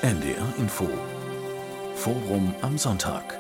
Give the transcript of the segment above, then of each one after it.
NDR Info. Forum am Sonntag.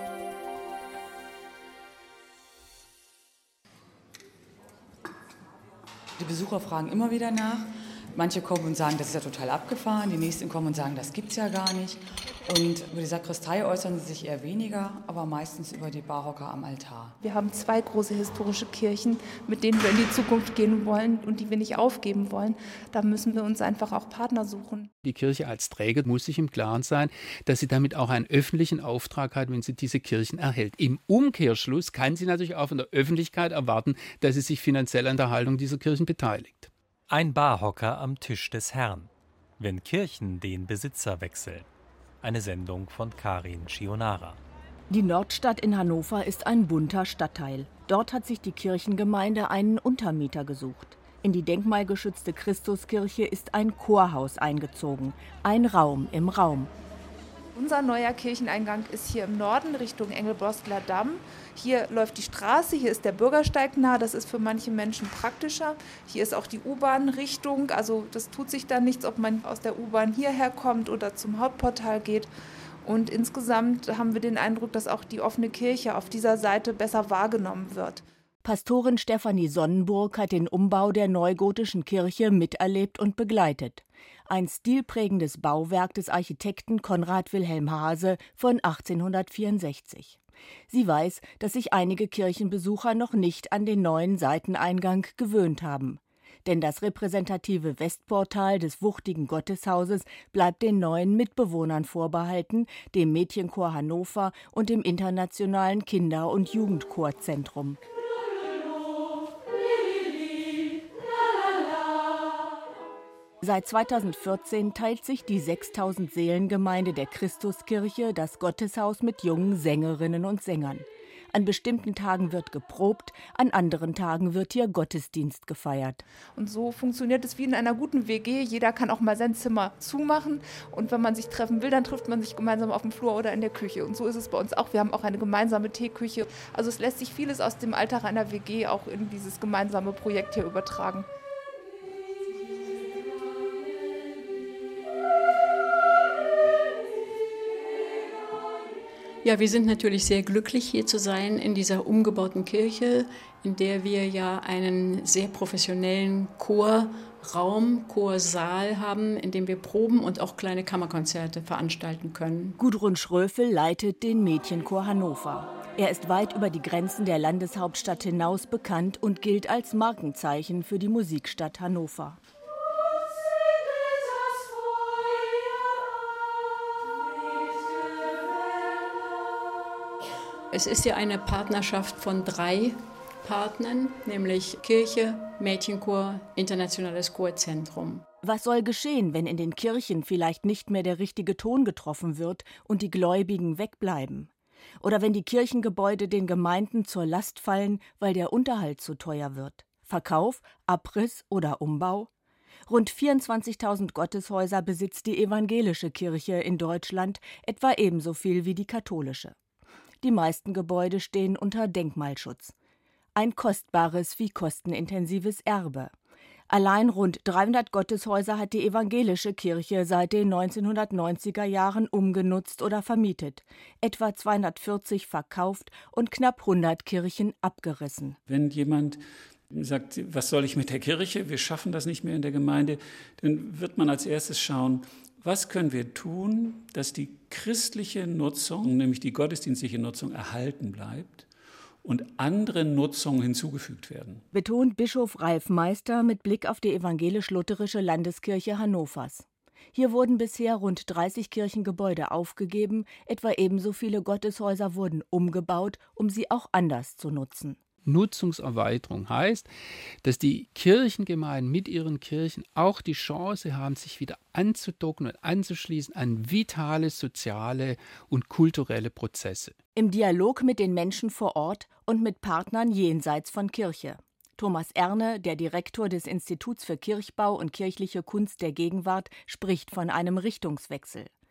Die Besucher fragen immer wieder nach. Manche kommen und sagen, das ist ja total abgefahren. Die nächsten kommen und sagen, das gibt's ja gar nicht. Und über die Sakristei äußern sie sich eher weniger, aber meistens über die Barhocker am Altar. Wir haben 2 große historische Kirchen, mit denen wir in die Zukunft gehen wollen und die wir nicht aufgeben wollen. Da müssen wir uns einfach auch Partner suchen. Die Kirche als Träger muss sich im Klaren sein, dass sie damit auch einen öffentlichen Auftrag hat, wenn sie diese Kirchen erhält. Im Umkehrschluss kann sie natürlich auch von der Öffentlichkeit erwarten, dass sie sich finanziell an der Haltung dieser Kirchen beteiligt. Ein Barhocker am Tisch des Herrn. Wenn Kirchen den Besitzer wechseln. Eine Sendung von Karin Schionara. Die Nordstadt in Hannover ist ein bunter Stadtteil. Dort hat sich die Kirchengemeinde einen Untermieter gesucht. In die denkmalgeschützte Christuskirche ist ein Chorhaus eingezogen. Ein Raum im Raum. Unser neuer Kircheneingang ist hier im Norden Richtung Engelboskeler Damm. Hier läuft die Straße, hier ist der Bürgersteig nah, das ist für manche Menschen praktischer. Hier ist auch die U-Bahn-Richtung, also das tut sich dann nichts, ob man aus der U-Bahn hierher kommt oder zum Hauptportal geht. Und insgesamt haben wir den Eindruck, dass auch die offene Kirche auf dieser Seite besser wahrgenommen wird. Pastorin Stefanie Sonnenburg hat den Umbau der neugotischen Kirche miterlebt und begleitet. Ein stilprägendes Bauwerk des Architekten Konrad Wilhelm Haase von 1864. Sie weiß, dass sich einige Kirchenbesucher noch nicht an den neuen Seiteneingang gewöhnt haben. Denn das repräsentative Westportal des wuchtigen Gotteshauses bleibt den neuen Mitbewohnern vorbehalten, dem Mädchenchor Hannover und dem Internationalen Kinder- und Jugendchorzentrum. Seit 2014 teilt sich die 6000-Seelen-Gemeinde der Christuskirche das Gotteshaus mit jungen Sängerinnen und Sängern. An bestimmten Tagen wird geprobt, an anderen Tagen wird hier Gottesdienst gefeiert. Und so funktioniert es wie in einer guten WG. Jeder kann auch mal sein Zimmer zumachen. Und wenn man sich treffen will, dann trifft man sich gemeinsam auf dem Flur oder in der Küche. Und so ist es bei uns auch. Wir haben auch eine gemeinsame Teeküche. Also es lässt sich vieles aus dem Alltag einer WG auch in dieses gemeinsame Projekt hier übertragen. Ja, wir sind natürlich sehr glücklich, hier zu sein in dieser umgebauten Kirche, in der wir ja einen sehr professionellen Chorraum, Chorsaal haben, in dem wir proben und auch kleine Kammerkonzerte veranstalten können. Gudrun Schröfel leitet den Mädchenchor Hannover. Er ist weit über die Grenzen der Landeshauptstadt hinaus bekannt und gilt als Markenzeichen für die Musikstadt Hannover. Es ist ja eine Partnerschaft von 3 Partnern, nämlich Kirche, Mädchenchor, Internationales Chorzentrum. Was soll geschehen, wenn in den Kirchen vielleicht nicht mehr der richtige Ton getroffen wird und die Gläubigen wegbleiben? Oder wenn die Kirchengebäude den Gemeinden zur Last fallen, weil der Unterhalt zu teuer wird? Verkauf, Abriss oder Umbau? Rund 24.000 Gotteshäuser besitzt die evangelische Kirche in Deutschland, etwa ebenso viel wie die katholische. Die meisten Gebäude stehen unter Denkmalschutz. Ein kostbares wie kostenintensives Erbe. Allein rund 300 Gotteshäuser hat die evangelische Kirche seit den 1990er Jahren umgenutzt oder vermietet, etwa 240 verkauft und knapp 100 Kirchen abgerissen. Wenn jemand sagt, was soll ich mit der Kirche, wir schaffen das nicht mehr in der Gemeinde, dann wird man als erstes schauen, was können wir tun, dass die christliche Nutzung, nämlich die gottesdienstliche Nutzung, erhalten bleibt und andere Nutzungen hinzugefügt werden? Betont Bischof Ralf Meister mit Blick auf die evangelisch-lutherische Landeskirche Hannovers. Hier wurden bisher rund 30 Kirchengebäude aufgegeben, etwa ebenso viele Gotteshäuser wurden umgebaut, um sie auch anders zu nutzen. Nutzungserweiterung heißt, dass die Kirchengemeinden mit ihren Kirchen auch die Chance haben, sich wieder anzudocken und anzuschließen an vitale soziale und kulturelle Prozesse. Im Dialog mit den Menschen vor Ort und mit Partnern jenseits von Kirche. Thomas Erne, der Direktor des Instituts für Kirchbau und kirchliche Kunst der Gegenwart, spricht von einem Richtungswechsel.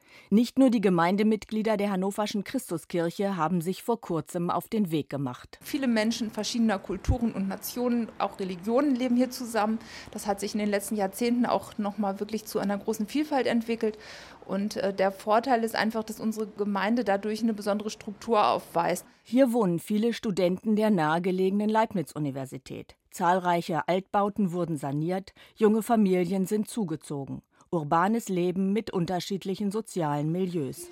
Nicht nur die Gemeindemitglieder der Hannoverschen Christuskirche haben sich vor kurzem auf den Weg gemacht. Viele Menschen verschiedener Kulturen und Nationen, auch Religionen leben hier zusammen. Das hat sich in den letzten Jahrzehnten auch nochmal wirklich zu einer großen Vielfalt entwickelt. Und der Vorteil ist einfach, dass unsere Gemeinde dadurch eine besondere Struktur aufweist. Hier wohnen viele Studenten der nahegelegenen Leibniz-Universität. Zahlreiche Altbauten wurden saniert, junge Familien sind zugezogen. Urbanes Leben mit unterschiedlichen sozialen Milieus.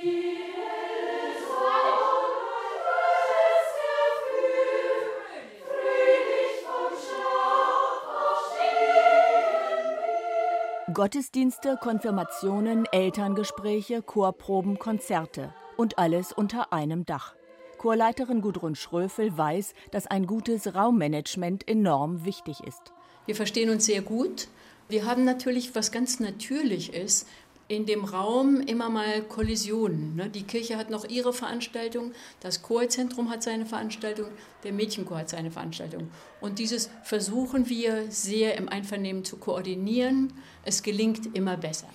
Gottesdienste, Konfirmationen, Elterngespräche, Chorproben, Konzerte und alles unter einem Dach. Chorleiterin Gudrun Schröfel weiß, dass ein gutes Raummanagement enorm wichtig ist. Wir verstehen uns sehr gut. Wir haben natürlich, was ganz natürlich ist, in dem Raum immer mal Kollisionen. Die Kirche hat noch ihre Veranstaltung, das Chorzentrum hat seine Veranstaltung, der Mädchenchor hat seine Veranstaltung. Und dieses versuchen wir sehr im Einvernehmen zu koordinieren. Es gelingt immer besser.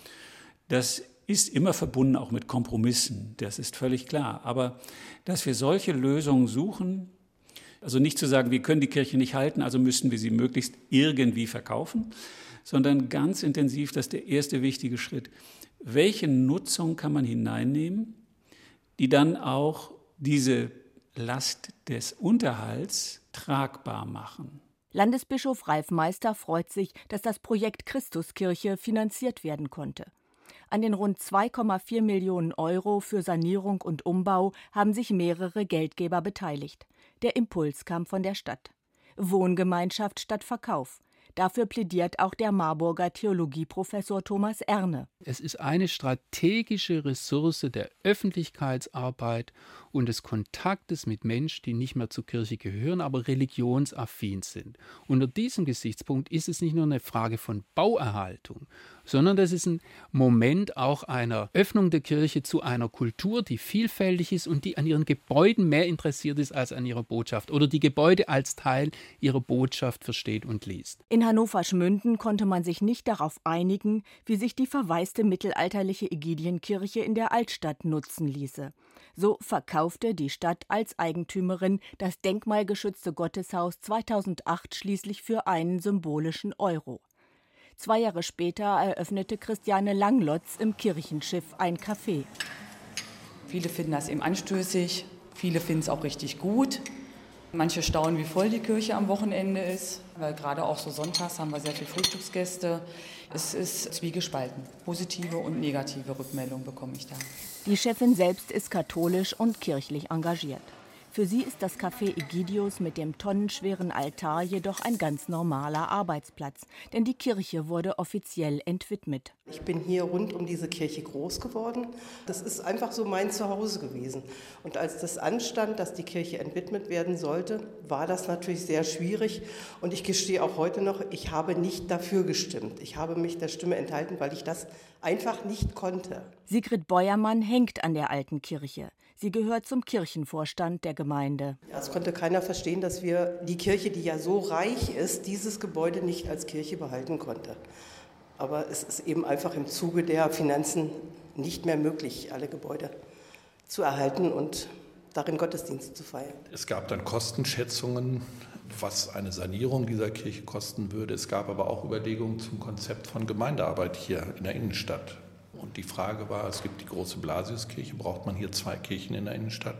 Das ist immer verbunden auch mit Kompromissen, das ist völlig klar. Aber dass wir solche Lösungen suchen, also nicht zu sagen, wir können die Kirche nicht halten, also müssen wir sie möglichst irgendwie verkaufen, sondern ganz intensiv, das ist der erste wichtige Schritt. Welche Nutzung kann man hineinnehmen, die dann auch diese Last des Unterhalts tragbar machen? Landesbischof Ralf Meister freut sich, dass das Projekt Christuskirche finanziert werden konnte. An den rund 2,4 Millionen Euro für Sanierung und Umbau haben sich mehrere Geldgeber beteiligt. Der Impuls kam von der Stadt. Wohngemeinschaft statt Verkauf. Dafür plädiert auch der Marburger Theologieprofessor Thomas Erne. Es ist eine strategische Ressource der Öffentlichkeitsarbeit und des Kontaktes mit Menschen, die nicht mehr zur Kirche gehören, aber religionsaffin sind. Unter diesem Gesichtspunkt ist es nicht nur eine Frage von Bauerhaltung, sondern das ist ein Moment auch einer Öffnung der Kirche zu einer Kultur, die vielfältig ist und die an ihren Gebäuden mehr interessiert ist als an ihrer Botschaft oder die Gebäude als Teil ihrer Botschaft versteht und liest. In Hannover-Schmünden konnte man sich nicht darauf einigen, wie sich die verwaiste mittelalterliche Ägidienkirche in der Altstadt nutzen ließe. So verkaufte die Stadt als Eigentümerin das denkmalgeschützte Gotteshaus 2008 schließlich für einen symbolischen Euro. 2 Jahre später eröffnete Christiane Langlotz im Kirchenschiff ein Café. Viele finden das eben anstößig, viele finden es auch richtig gut. Manche staunen, wie voll die Kirche am Wochenende ist, weil gerade auch so sonntags haben wir sehr viele Frühstücksgäste. Es ist zwiegespalten. Positive und negative Rückmeldungen bekomme ich da. Die Chefin selbst ist katholisch und kirchlich engagiert. Für sie ist das Café Egidius mit dem tonnenschweren Altar jedoch ein ganz normaler Arbeitsplatz, denn die Kirche wurde offiziell entwidmet. Ich bin hier rund um diese Kirche groß geworden. Das ist einfach so mein Zuhause gewesen. Und als das anstand, dass die Kirche entwidmet werden sollte, war das natürlich sehr schwierig. Und ich gestehe auch heute noch, ich habe nicht dafür gestimmt. Ich habe mich der Stimme enthalten, weil ich das einfach nicht konnte. Sigrid Beuermann hängt an der alten Kirche. Sie gehört zum Kirchenvorstand der Gemeinde. Ja, es konnte keiner verstehen, dass wir die Kirche, die ja so reich ist, dieses Gebäude nicht als Kirche behalten konnte. Aber es ist eben einfach im Zuge der Finanzen nicht mehr möglich, alle Gebäude zu erhalten und darin Gottesdienste zu feiern. Es gab dann Kostenschätzungen, was eine Sanierung dieser Kirche kosten würde. Es gab aber auch Überlegungen zum Konzept von Gemeindearbeit hier in der Innenstadt. Und die Frage war, es gibt die große Blasiuskirche, braucht man hier 2 Kirchen in der Innenstadt?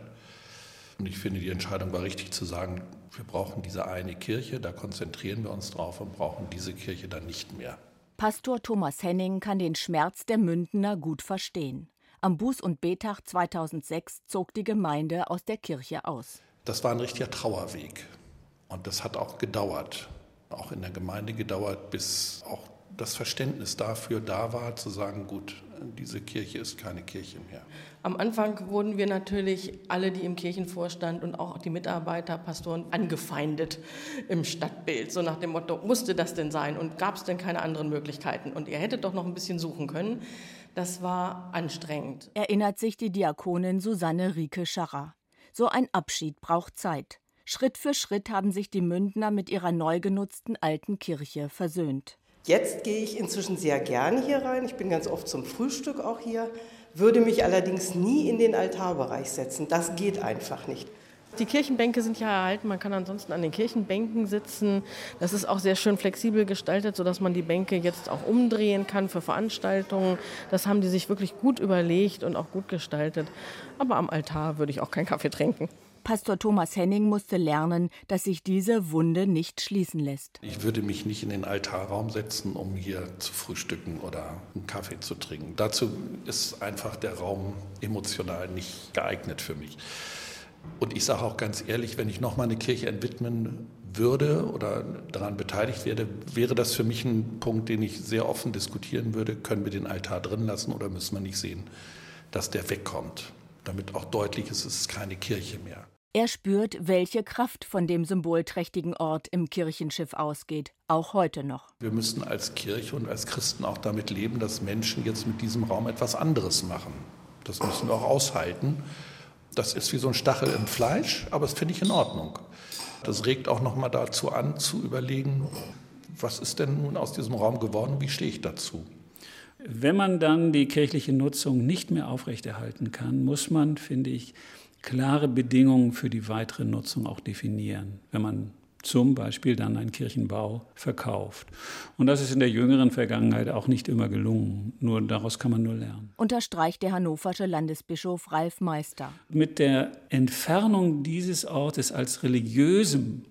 Und ich finde, die Entscheidung war richtig zu sagen, wir brauchen diese eine Kirche, da konzentrieren wir uns drauf und brauchen diese Kirche dann nicht mehr. Pastor Thomas Henning kann den Schmerz der Mündener gut verstehen. Am Buß- und Betag 2006 zog die Gemeinde aus der Kirche aus. Das war ein richtiger Trauerweg. Und das hat auch gedauert, auch in der Gemeinde gedauert, bis auch das Verständnis dafür da war, zu sagen, gut, diese Kirche ist keine Kirche mehr. Am Anfang wurden wir natürlich alle, die im Kirchenvorstand und auch die Mitarbeiter, Pastoren, angefeindet im Stadtbild. So nach dem Motto, musste das denn sein und gab es denn keine anderen Möglichkeiten? Und ihr hättet doch noch ein bisschen suchen können. Das war anstrengend. Erinnert sich die Diakonin Susanne Rieke-Scharrer. So ein Abschied braucht Zeit. Schritt für Schritt haben sich die Mündener mit ihrer neu genutzten alten Kirche versöhnt. Jetzt gehe ich inzwischen sehr gerne hier rein. Ich bin ganz oft zum Frühstück auch hier, würde mich allerdings nie in den Altarbereich setzen. Das geht einfach nicht. Die Kirchenbänke sind ja erhalten, man kann ansonsten an den Kirchenbänken sitzen. Das ist auch sehr schön flexibel gestaltet, sodass man die Bänke jetzt auch umdrehen kann für Veranstaltungen. Das haben die sich wirklich gut überlegt und auch gut gestaltet. Aber am Altar würde ich auch keinen Kaffee trinken. Pastor Thomas Henning musste lernen, dass sich diese Wunde nicht schließen lässt. Ich würde mich nicht in den Altarraum setzen, um hier zu frühstücken oder einen Kaffee zu trinken. Dazu ist einfach der Raum emotional nicht geeignet für mich. Und ich sage auch ganz ehrlich, wenn ich nochmal eine Kirche entwidmen würde oder daran beteiligt werde, wäre das für mich ein Punkt, den ich sehr offen diskutieren würde. Können wir den Altar drin lassen oder müssen wir nicht sehen, dass der wegkommt? Damit auch deutlich ist, es ist keine Kirche mehr. Er spürt, welche Kraft von dem symbolträchtigen Ort im Kirchenschiff ausgeht, auch heute noch. Wir müssen als Kirche und als Christen auch damit leben, dass Menschen jetzt mit diesem Raum etwas anderes machen. Das müssen wir auch aushalten. Das ist wie so ein Stachel im Fleisch, aber das finde ich in Ordnung. Das regt auch noch mal dazu an, zu überlegen, was ist denn nun aus diesem Raum geworden, wie stehe ich dazu? Wenn man dann die kirchliche Nutzung nicht mehr aufrechterhalten kann, muss man, finde ich, klare Bedingungen für die weitere Nutzung auch definieren, wenn man zum Beispiel dann einen Kirchenbau verkauft. Und das ist in der jüngeren Vergangenheit auch nicht immer gelungen. Nur daraus kann man nur lernen. Unterstreicht der hannoversche Landesbischof Ralf Meister. Mit der Entfernung dieses Ortes als religiösem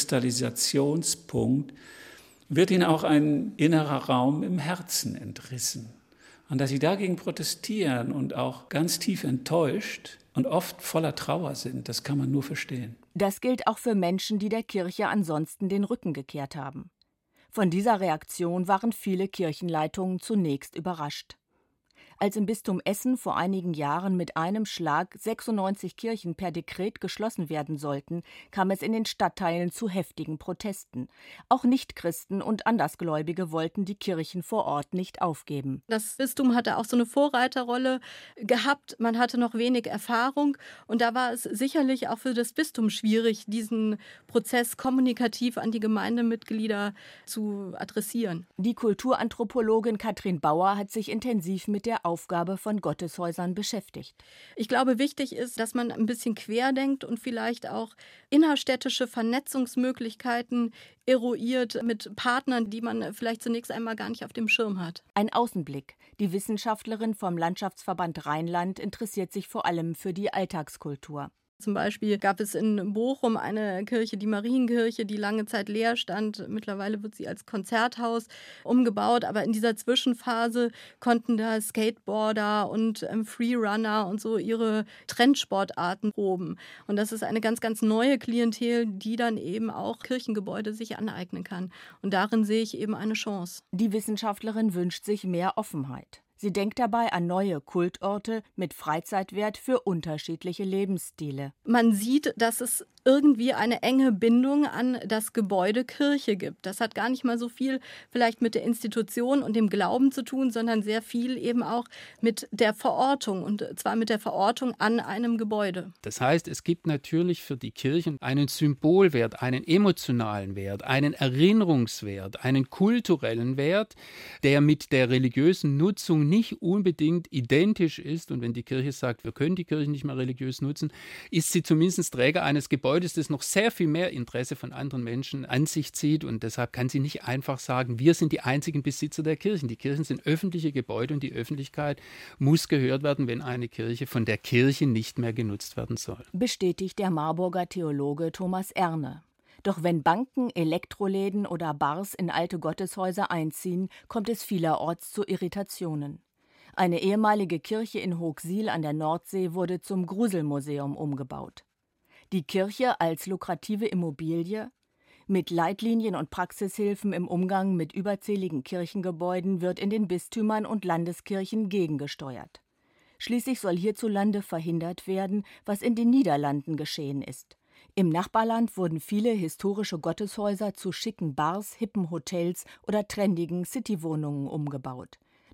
Kristallisationspunkt wird ihnen auch ein innerer Raum im Herzen entrissen. Und dass sie dagegen protestieren und auch ganz tief enttäuscht und oft voller Trauer sind, das kann man nur verstehen. Das gilt auch für Menschen, die der Kirche ansonsten den Rücken gekehrt haben. Von dieser Reaktion waren viele Kirchenleitungen zunächst überrascht. Als im Bistum Essen vor einigen Jahren mit einem Schlag 96 Kirchen per Dekret geschlossen werden sollten, kam es in den Stadtteilen zu heftigen Protesten. Auch Nichtchristen und Andersgläubige wollten die Kirchen vor Ort nicht aufgeben. Das Bistum hatte auch so eine Vorreiterrolle gehabt. Man hatte noch wenig Erfahrung. Und da war es sicherlich auch für das Bistum schwierig, diesen Prozess kommunikativ an die Gemeindemitglieder zu adressieren. Die Kulturanthropologin Katrin Bauer hat sich intensiv mit der Aufgabe von Gotteshäusern beschäftigt. Ich glaube, wichtig ist, dass man ein bisschen querdenkt und vielleicht auch innerstädtische Vernetzungsmöglichkeiten eruiert mit Partnern, die man vielleicht zunächst einmal gar nicht auf dem Schirm hat. Ein Außenblick. Die Wissenschaftlerin vom Landschaftsverband Rheinland interessiert sich vor allem für die Alltagskultur. Zum Beispiel gab es in Bochum eine Kirche, die Marienkirche, die lange Zeit leer stand. Mittlerweile wird sie als Konzerthaus umgebaut. Aber in dieser Zwischenphase konnten da Skateboarder und Freerunner und so ihre Trendsportarten proben. Und das ist eine ganz, ganz neue Klientel, die dann eben auch Kirchengebäude sich aneignen kann. Und darin sehe ich eben eine Chance. Die Wissenschaftlerin wünscht sich mehr Offenheit. Sie denkt dabei an neue Kultorte mit Freizeitwert für unterschiedliche Lebensstile. Man sieht, dass es irgendwie eine enge Bindung an das Gebäude Kirche gibt. Das hat gar nicht mal so viel vielleicht mit der Institution und dem Glauben zu tun, sondern sehr viel eben auch mit der Verortung, und zwar mit der Verortung an einem Gebäude. Das heißt, es gibt natürlich für die Kirchen einen Symbolwert, einen emotionalen Wert, einen Erinnerungswert, einen kulturellen Wert, der mit der religiösen Nutzung nicht unbedingt identisch ist. Und wenn die Kirche sagt, wir können die Kirche nicht mehr religiös nutzen, ist sie zumindest Träger eines Gebäudes, das noch sehr viel mehr Interesse von anderen Menschen an sich zieht. Und deshalb kann sie nicht einfach sagen, wir sind die einzigen Besitzer der Kirchen. Die Kirchen sind öffentliche Gebäude und die Öffentlichkeit muss gehört werden, wenn eine Kirche von der Kirche nicht mehr genutzt werden soll. Bestätigt der Marburger Theologe Thomas Erne. Doch wenn Banken, Elektroläden oder Bars in alte Gotteshäuser einziehen, kommt es vielerorts zu Irritationen. Eine ehemalige Kirche in Hoogsiel an der Nordsee wurde zum Gruselmuseum umgebaut. Die Kirche als lukrative Immobilie? Mit Leitlinien und Praxishilfen im Umgang mit überzähligen Kirchengebäuden wird in den Bistümern und Landeskirchen gegengesteuert. Schließlich soll hierzulande verhindert werden, was in den Niederlanden geschehen ist. Im Nachbarland wurden viele historische Gotteshäuser zu schicken Bars, hippen Hotels oder trendigen Citywohnungen umgebaut.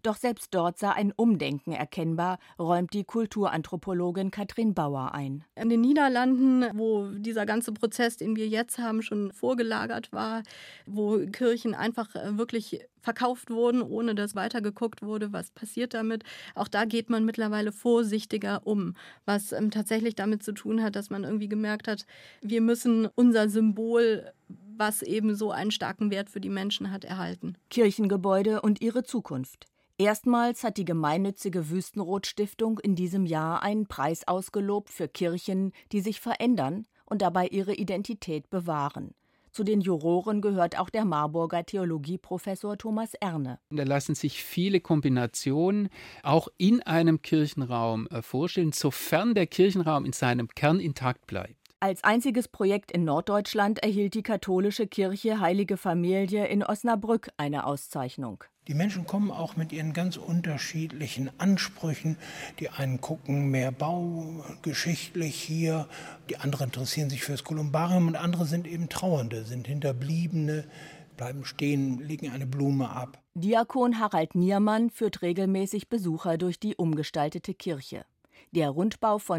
Doch selbst dort sei ein Umdenken erkennbar, räumt die Kulturanthropologin Katrin Bauer ein. In den Niederlanden, wo dieser ganze Prozess, den wir jetzt haben, schon vorgelagert war, wo Kirchen einfach wirklich verkauft wurden, ohne dass weitergeguckt wurde, was passiert damit. Auch da geht man mittlerweile vorsichtiger um, was tatsächlich damit zu tun hat, dass man irgendwie gemerkt hat, wir müssen unser Symbol, was eben so einen starken Wert für die Menschen hat, erhalten. Kirchengebäude und ihre Zukunft. Erstmals hat die gemeinnützige Wüstenrot-Stiftung in diesem Jahr einen Preis ausgelobt für Kirchen, die sich verändern und dabei ihre Identität bewahren. Zu den Juroren gehört auch der Marburger Theologieprofessor Thomas Erne. Da lassen sich viele Kombinationen auch in einem Kirchenraum vorstellen, sofern der Kirchenraum in seinem Kern intakt bleibt. Als einziges Projekt in Norddeutschland erhielt die katholische Kirche Heilige Familie in Osnabrück eine Auszeichnung. Die Menschen kommen auch mit ihren ganz unterschiedlichen Ansprüchen. Die einen gucken mehr baugeschichtlich hier, die anderen interessieren sich für das Kolumbarium und andere sind eben Trauernde, sind Hinterbliebene, bleiben stehen, legen eine Blume ab. Diakon Harald Niermann führt regelmäßig Besucher durch die umgestaltete Kirche. Der Rundbau von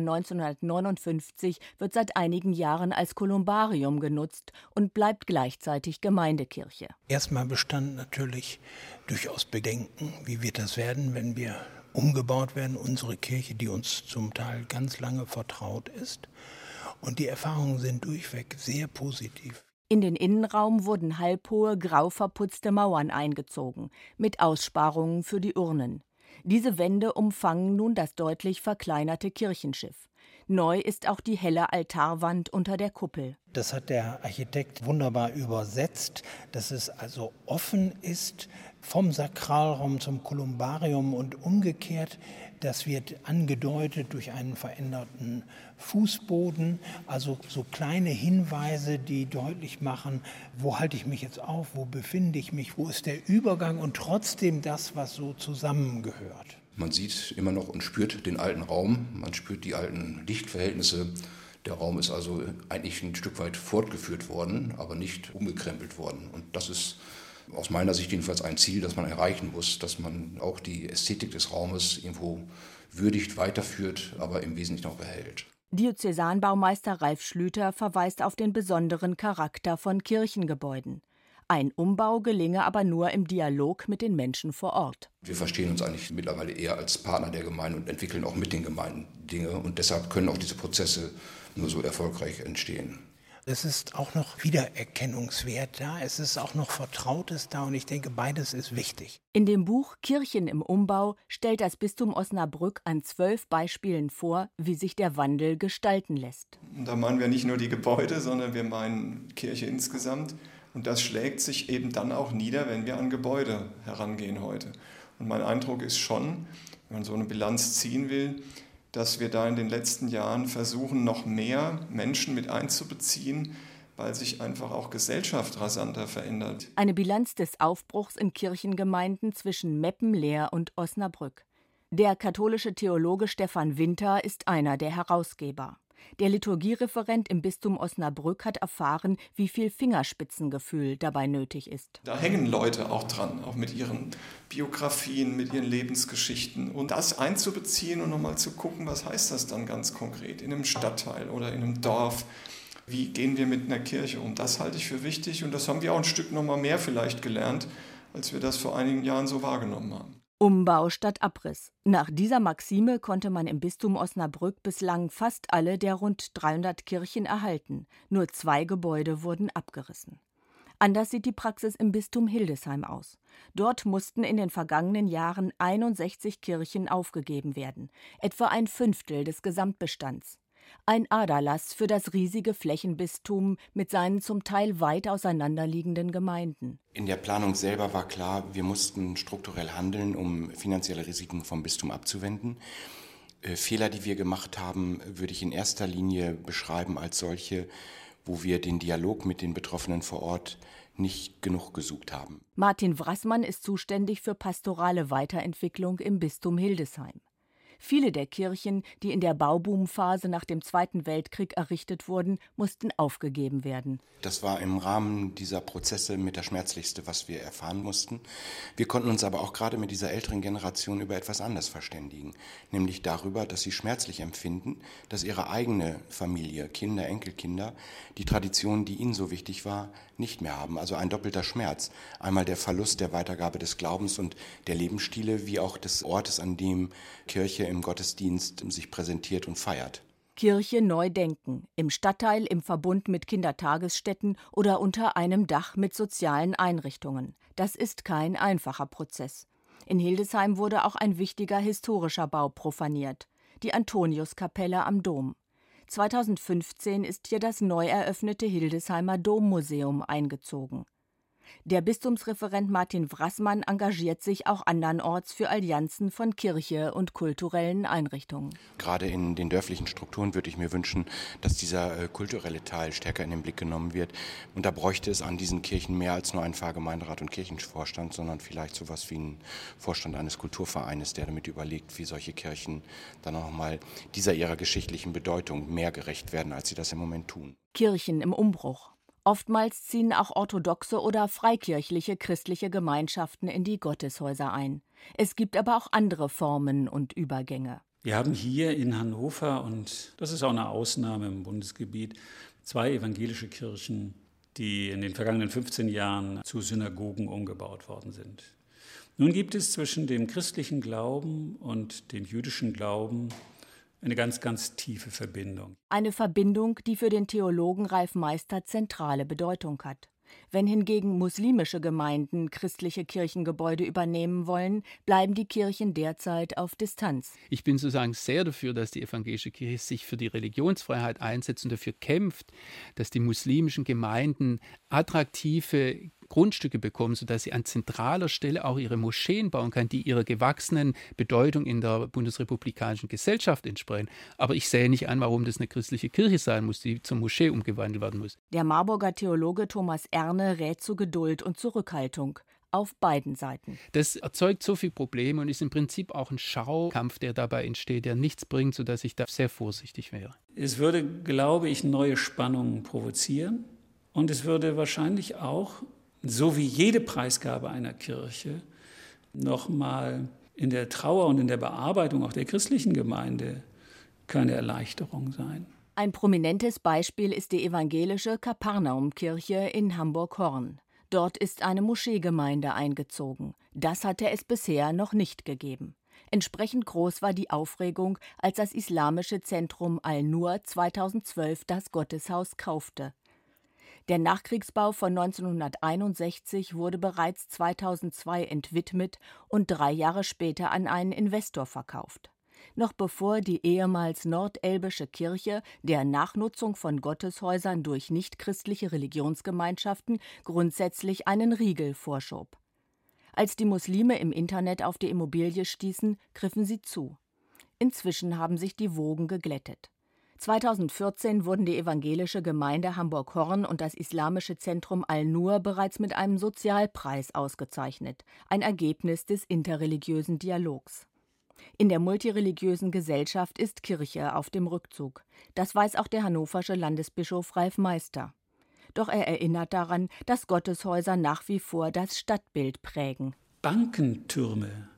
1959 wird seit einigen Jahren als Kolumbarium genutzt und bleibt gleichzeitig Gemeindekirche. Erstmal bestand natürlich durchaus Bedenken, wie wird das werden, wenn wir umgebaut werden, unsere Kirche, die uns zum Teil ganz lange vertraut ist. Und die Erfahrungen sind durchweg sehr positiv. In den Innenraum wurden halbhohe, grau verputzte Mauern eingezogen, mit Aussparungen für die Urnen. Diese Wände umfangen nun das deutlich verkleinerte Kirchenschiff. Neu ist auch die helle Altarwand unter der Kuppel. Das hat der Architekt wunderbar übersetzt, dass es also offen ist vom Sakralraum zum Kolumbarium und umgekehrt. Das wird angedeutet durch einen veränderten Fußboden, also so kleine Hinweise, die deutlich machen, wo halte ich mich jetzt auf, wo befinde ich mich, wo ist der Übergang und trotzdem das, was so zusammengehört. Man sieht immer noch und spürt den alten Raum, man spürt die alten Lichtverhältnisse. Der Raum ist also eigentlich ein Stück weit fortgeführt worden, aber nicht umgekrempelt worden. Und das ist aus meiner Sicht jedenfalls ein Ziel, das man erreichen muss, dass man auch die Ästhetik des Raumes irgendwo würdigt, weiterführt, aber im Wesentlichen auch behält. Diözesanbaumeister Ralf Schlüter verweist auf den besonderen Charakter von Kirchengebäuden. Ein Umbau gelinge aber nur im Dialog mit den Menschen vor Ort. Wir verstehen uns eigentlich mittlerweile eher als Partner der Gemeinde und entwickeln auch mit den Gemeinden Dinge. Und deshalb können auch diese Prozesse nur so erfolgreich entstehen. Es ist auch noch Wiedererkennungswert da, es ist auch noch Vertrautes da und ich denke, beides ist wichtig. In dem Buch Kirchen im Umbau stellt das Bistum Osnabrück an 12 Beispielen vor, wie sich der Wandel gestalten lässt. Da meinen wir nicht nur die Gebäude, sondern wir meinen Kirche insgesamt. Und das schlägt sich eben dann auch nieder, wenn wir an Gebäude herangehen heute. Und mein Eindruck ist schon, wenn man so eine Bilanz ziehen will, dass wir da in den letzten Jahren versuchen, noch mehr Menschen mit einzubeziehen, weil sich einfach auch Gesellschaft rasanter verändert. Eine Bilanz des Aufbruchs in Kirchengemeinden zwischen Meppen, Leer und Osnabrück. Der katholische Theologe Stefan Winter ist einer der Herausgeber. Der Liturgiereferent im Bistum Osnabrück hat erfahren, wie viel Fingerspitzengefühl dabei nötig ist. Da hängen Leute auch dran, auch mit ihren Biografien, mit ihren Lebensgeschichten. Und das einzubeziehen und nochmal zu gucken, was heißt das dann ganz konkret in einem Stadtteil oder in einem Dorf. Wie gehen wir mit einer Kirche um? Das halte ich für wichtig und das haben wir auch ein Stück nochmal mehr vielleicht gelernt, als wir das vor einigen Jahren so wahrgenommen haben. Umbau statt Abriss. Nach dieser Maxime konnte man im Bistum Osnabrück bislang fast alle der rund 300 Kirchen erhalten. Nur 2 Gebäude wurden abgerissen. Anders sieht die Praxis im Bistum Hildesheim aus. Dort mussten in den vergangenen Jahren 61 Kirchen aufgegeben werden, etwa ein Fünftel des Gesamtbestands. Ein Aderlass für das riesige Flächenbistum mit seinen zum Teil weit auseinanderliegenden Gemeinden. In der Planung selber war klar, wir mussten strukturell handeln, um finanzielle Risiken vom Bistum abzuwenden. Fehler, die wir gemacht haben, würde ich in erster Linie beschreiben als solche, wo wir den Dialog mit den Betroffenen vor Ort nicht genug gesucht haben. Martin Wrassmann ist zuständig für pastorale Weiterentwicklung im Bistum Hildesheim. Viele der Kirchen, die in der Bauboomphase nach dem Zweiten Weltkrieg errichtet wurden, mussten aufgegeben werden. Das war im Rahmen dieser Prozesse mit das Schmerzlichste, was wir erfahren mussten. Wir konnten uns aber auch gerade mit dieser älteren Generation über etwas anderes verständigen, nämlich darüber, dass sie schmerzlich empfinden, dass ihre eigene Familie, Kinder, Enkelkinder, die Tradition, die ihnen so wichtig war, nicht mehr haben. Also ein doppelter Schmerz. Einmal der Verlust der Weitergabe des Glaubens und der Lebensstile, wie auch des Ortes, an dem Kirche im Gottesdienst sich präsentiert und feiert. Kirche neu denken, im Stadtteil, im Verbund mit Kindertagesstätten oder unter einem Dach mit sozialen Einrichtungen. Das ist kein einfacher Prozess. In Hildesheim wurde auch ein wichtiger historischer Bau profaniert, die Antoniuskapelle am Dom. 2015 ist hier das neu eröffnete Hildesheimer Dommuseum eingezogen. Der Bistumsreferent Martin Wrassmann engagiert sich auch andernorts für Allianzen von Kirche und kulturellen Einrichtungen. Gerade in den dörflichen Strukturen würde ich mir wünschen, dass dieser kulturelle Teil stärker in den Blick genommen wird. Und da bräuchte es an diesen Kirchen mehr als nur einen Pfarrgemeinderat und Kirchenvorstand, sondern vielleicht sowas wie einen Vorstand eines Kulturvereines, der damit überlegt, wie solche Kirchen dann auch nochmal dieser ihrer geschichtlichen Bedeutung mehr gerecht werden, als sie das im Moment tun. Kirchen im Umbruch. Oftmals ziehen auch orthodoxe oder freikirchliche christliche Gemeinschaften in die Gotteshäuser ein. Es gibt aber auch andere Formen und Übergänge. Wir haben hier in Hannover, und das ist auch eine Ausnahme im Bundesgebiet, 2 evangelische Kirchen, die in den vergangenen 15 Jahren zu Synagogen umgebaut worden sind. Nun gibt es zwischen dem christlichen Glauben und dem jüdischen Glauben eine ganz, ganz tiefe Verbindung. Eine Verbindung, die für den Theologen Ralf Meister zentrale Bedeutung hat. Wenn hingegen muslimische Gemeinden christliche Kirchengebäude übernehmen wollen, bleiben die Kirchen derzeit auf Distanz. Ich bin sozusagen sehr dafür, dass die evangelische Kirche sich für die Religionsfreiheit einsetzt und dafür kämpft, dass die muslimischen Gemeinden attraktive Grundstücke bekommen, sodass sie an zentraler Stelle auch ihre Moscheen bauen kann, die ihrer gewachsenen Bedeutung in der bundesrepublikanischen Gesellschaft entsprechen. Aber ich sehe nicht an, warum das eine christliche Kirche sein muss, die zur Moschee umgewandelt werden muss. Der Marburger Theologe Thomas Erne rät zu Geduld und Zurückhaltung auf beiden Seiten. Das erzeugt so viele Probleme und ist im Prinzip auch ein Schaukampf, der dabei entsteht, der nichts bringt, sodass ich da sehr vorsichtig wäre. Es würde, glaube ich, neue Spannungen provozieren und es würde wahrscheinlich auch, so wie jede Preisgabe einer Kirche, nochmal in der Trauer und in der Bearbeitung auch der christlichen Gemeinde keine Erleichterung sein. Ein prominentes Beispiel ist die evangelische Kapernaumkirche in Hamburg-Horn. Dort ist eine Moscheegemeinde eingezogen. Das hatte es bisher noch nicht gegeben. Entsprechend groß war die Aufregung, als das islamische Zentrum Al-Nur 2012 das Gotteshaus kaufte. Der Nachkriegsbau von 1961 wurde bereits 2002 entwidmet und 3 Jahre später an einen Investor verkauft. Noch bevor die ehemals nordelbische Kirche der Nachnutzung von Gotteshäusern durch nichtchristliche Religionsgemeinschaften grundsätzlich einen Riegel vorschob. Als die Muslime im Internet auf die Immobilie stießen, griffen sie zu. Inzwischen haben sich die Wogen geglättet. 2014 wurden die evangelische Gemeinde Hamburg-Horn und das islamische Zentrum Al-Nur bereits mit einem Sozialpreis ausgezeichnet, ein Ergebnis des interreligiösen Dialogs. In der multireligiösen Gesellschaft ist Kirche auf dem Rückzug. Das weiß auch der hannoversche Landesbischof Ralf Meister. Doch er erinnert daran, dass Gotteshäuser nach wie vor das Stadtbild prägen. Bankentürme,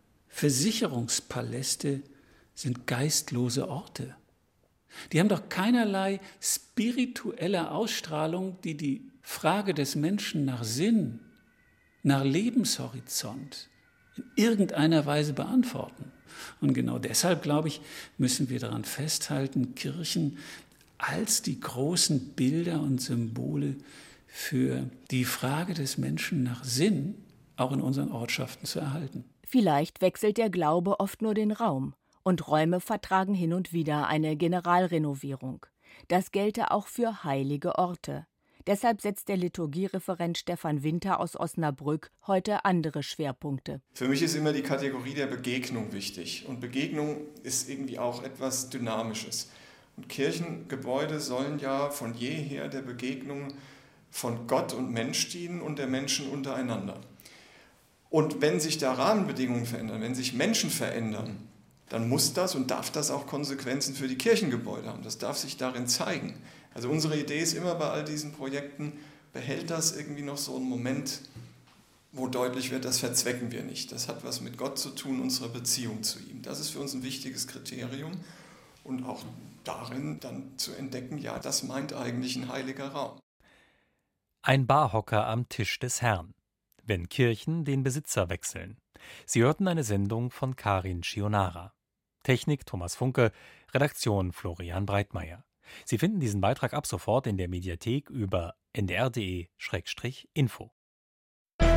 Versicherungspaläste sind geistlose Orte. Die haben doch keinerlei spirituelle Ausstrahlung, die die Frage des Menschen nach Sinn, nach Lebenshorizont in irgendeiner Weise beantworten. Und genau deshalb, glaube ich, müssen wir daran festhalten, Kirchen als die großen Bilder und Symbole für die Frage des Menschen nach Sinn auch in unseren Ortschaften zu erhalten. Vielleicht wechselt der Glaube oft nur den Raum. Und Räume vertragen hin und wieder eine Generalrenovierung. Das gelte auch für heilige Orte. Deshalb setzt der Liturgiereferent Stefan Winter aus Osnabrück heute andere Schwerpunkte. Für mich ist immer die Kategorie der Begegnung wichtig. Und Begegnung ist irgendwie auch etwas Dynamisches. Und Kirchengebäude sollen ja von jeher der Begegnung von Gott und Mensch dienen und der Menschen untereinander. Und wenn sich da Rahmenbedingungen verändern, wenn sich Menschen verändern, dann muss das und darf das auch Konsequenzen für die Kirchengebäude haben. Das darf sich darin zeigen. Also unsere Idee ist immer bei all diesen Projekten, behält das irgendwie noch so einen Moment, wo deutlich wird, das verzwecken wir nicht. Das hat was mit Gott zu tun, unsere Beziehung zu ihm. Das ist für uns ein wichtiges Kriterium und auch darin dann zu entdecken, ja, das meint eigentlich ein heiliger Raum. Ein Barhocker am Tisch des Herrn. Wenn Kirchen den Besitzer wechseln. Sie hörten eine Sendung von Karin Schionara. Technik Thomas Funke, Redaktion Florian Breitmeier. Sie finden diesen Beitrag ab sofort in der Mediathek über ndr.de/info.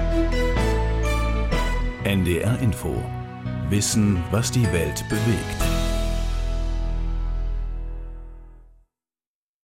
NDR Info. Wissen, was die Welt bewegt.